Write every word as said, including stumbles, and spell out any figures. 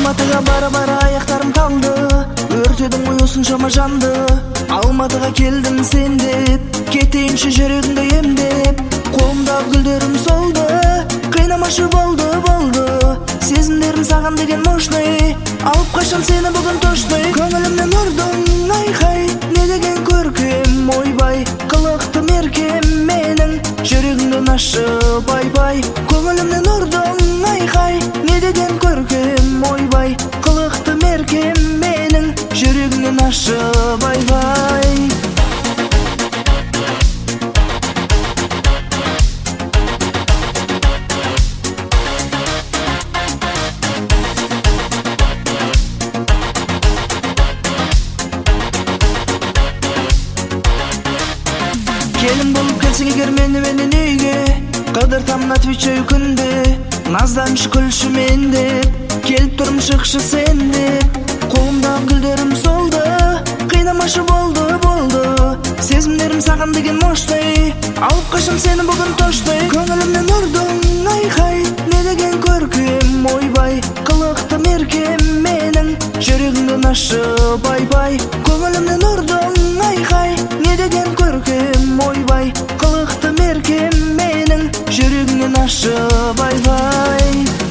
Алматыға бара-бара аяқтарым қалды, өртедің ғой осыншама жанды. Алматыға келдім сен деп, кетейінші жүрегімді емдеп. Қолымдағы гүлдерім солды, қинамашы болды, болды. Сезімдерім саған деген мощный, алып қашам сені бүгін тошный. Көңілімнен ұрдың айқай, не деген көркем ойбай. Қылықты меркем менің, жүрегімді нашы бай-бай. Көңілімнен ұрдың айқай, не деген көркем ойбай. Қылықты меркем менің, жүрегімді нашы бай-бай. Келін болып келсің егер мені менен үйге, қыдыртамын отвечаю күнде. Назданшы күлші мен деп, келіп тұрым шықшы сен деп. Қолымдағы гүлдерім солды, қинамашы болды, болды. Сезімдерім саған деген мощный, алып қашам сені бүгін тошный. Көңілімнен ұрдың айқай, не деген көркем ойбай. Қылықты меркем менің, жүрегімді нашы бай-бай. Көңілімнен ұрдың айқай, не деген көркем ойбай. Қылықты меркем менің, жүрегімді нашы бай-бай.